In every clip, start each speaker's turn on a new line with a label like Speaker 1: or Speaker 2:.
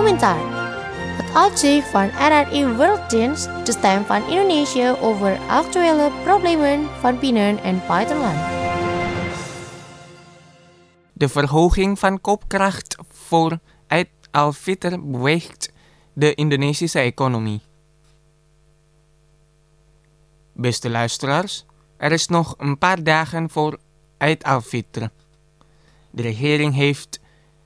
Speaker 1: Komentar. Het uitzicht van RRI Worlddienst, de stem van Indonesië over actuele problemen van binnen- en buitenland.
Speaker 2: De verhoging van koopkracht voor Eid al-Fitr beweegt de Indonesische economie. Beste luisteraars, er is nog een paar dagen voor Eid al-Fitr. De regering heeft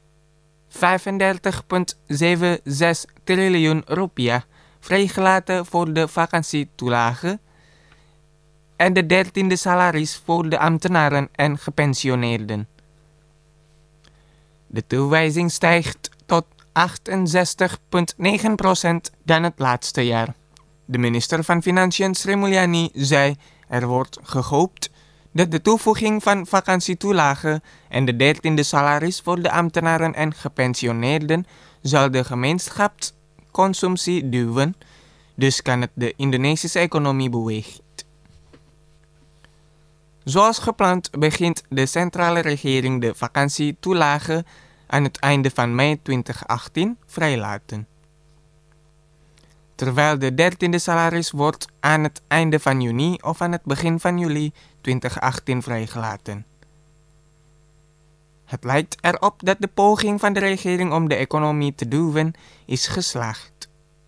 Speaker 2: 35,76 triljoen rupiah vrijgelaten voor de vakantietoelage en de 13e salaris voor de ambtenaren en gepensioneerden. De toewijzing stijgt tot 68,9% dan het laatste jaar. De minister van Financiën Sri Mulyani zei er wordt gehoopt dat de toevoeging van vakantietoelage en de 13e salaris voor de ambtenaren en gepensioneerden zal de gemeenschapsconsumptie duwen, dus kan het de Indonesische economie bewegen. Zoals gepland begint de centrale regering de vakantietoelage aan het einde van mei 2018 vrijlaten. Terwijl de 13e salaris wordt aan het einde van juni of aan het begin van juli 2018 vrijgelaten. Het lijkt erop dat de poging van de regering om de economie te duwen is geslaagd.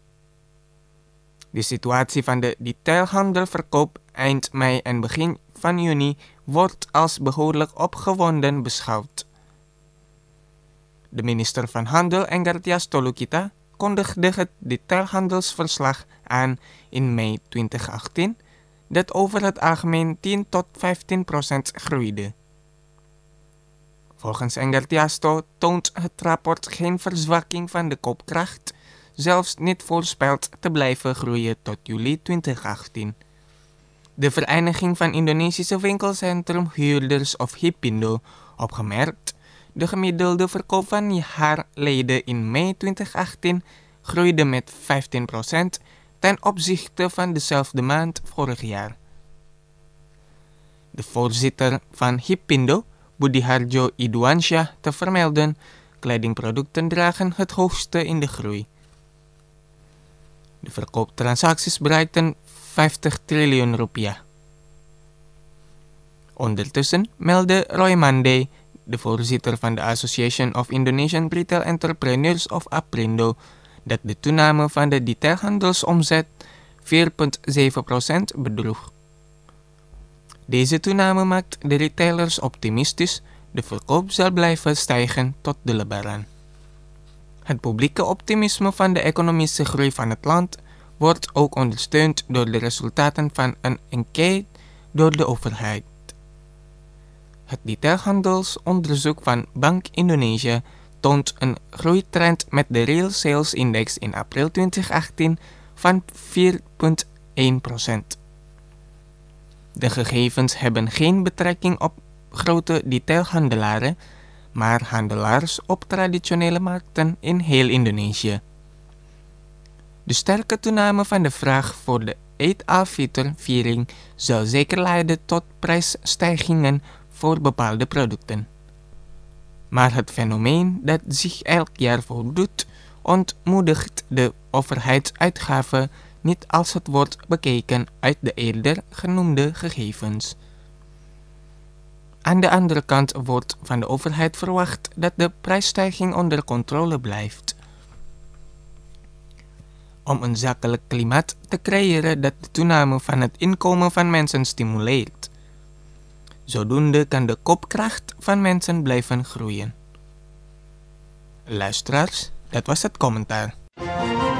Speaker 2: De situatie van de detailhandelverkoop eind mei en begin van juni wordt als behoorlijk opgewonden beschouwd. De minister van Handel Enggartia Stolokita kondigde het detailhandelsverslag aan in mei 2018 dat over het algemeen 10 tot 15% groeide. Volgens Enggartia Sto toont het rapport geen verzwakking van de koopkracht, zelfs niet voorspeld te blijven groeien tot juli 2018. De Vereniging van Indonesische Winkelcentrumhuurders of Hipindo opgemerkt, de gemiddelde verkoop van haar leden in mei 2018 groeide met 15% ten opzichte van dezelfde maand vorig jaar. De voorzitter van Hipindo, Budiharjo Idwansyah, te vermelden, kledingproducten dragen het hoogste in de groei. De verkooptransacties bereikten 50 triljoen rupiah. Ondertussen meldde Roy Mande, de voorzitter van de Association of Indonesian Retail Entrepreneurs of APRindo, dat de toename van de detailhandelsomzet 4,7% bedroeg. Deze toename maakt de retailers optimistisch, de verkoop zal blijven stijgen tot de Lebaran. Het publieke optimisme van de economische groei van het land wordt ook ondersteund door de resultaten van een enquête door de overheid. Het detailhandelsonderzoek van Bank Indonesia toont een groeitrend met de Real Sales Index in april 2018 van 4,1%. De gegevens hebben geen betrekking op grote detailhandelaren, maar handelaars op traditionele markten in heel Indonesië. De sterke toename van de vraag voor de Eid al-Fitr-viering zal zeker leiden tot prijsstijgingen voor bepaalde producten. Maar het fenomeen dat zich elk jaar voordoet, ontmoedigt de overheidsuitgaven niet als het wordt bekeken uit de eerder genoemde gegevens. Aan de andere kant wordt van de overheid verwacht dat de prijsstijging onder controle blijft. Om een zakelijk klimaat te creëren dat de toename van het inkomen van mensen stimuleert. Zodoende kan de koopkracht van mensen blijven groeien. Luisteraars, dat was het commentaar.